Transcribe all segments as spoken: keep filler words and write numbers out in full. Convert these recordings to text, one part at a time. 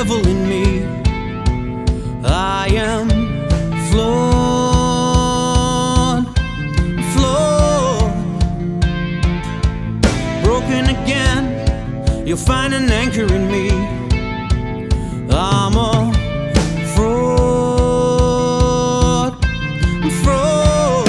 devil in me. I am flawed, flawed, broken again. You'll find an anchor in me. I'm a fraud, I'm fraud.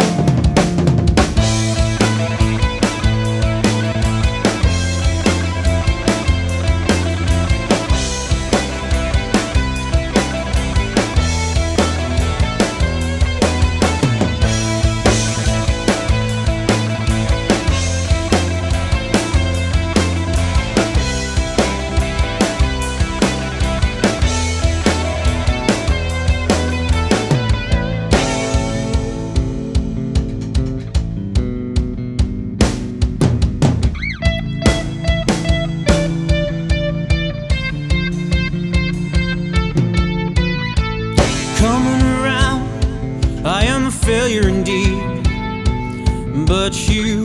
Coming around, I am a failure indeed, but you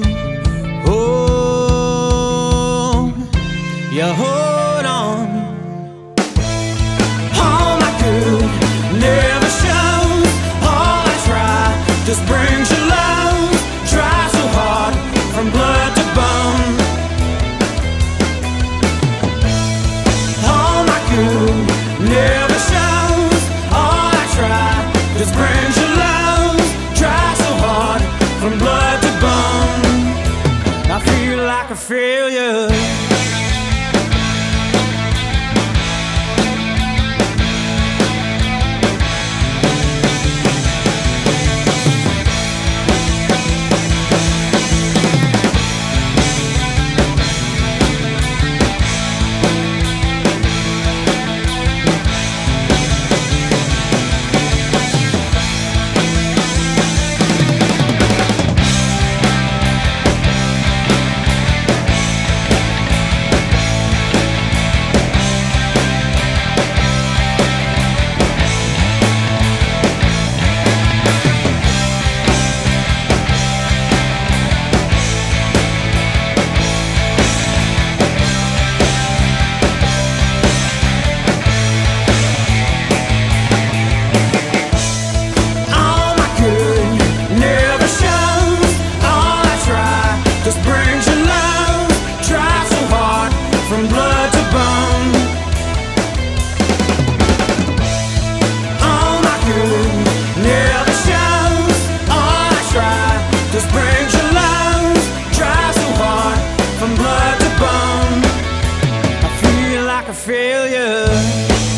hold, you hold on. All my good never shows. All I try just brings you low. Try so hard from blood to bone. All my good never shows. All I try just brings you low. Try so hard from blood to bone. I feel like a failure. Just brings you low. Try so hard from blood to bone. All my good never shows. All I try just brings you low. Try so hard from blood to bone. I feel like a failure.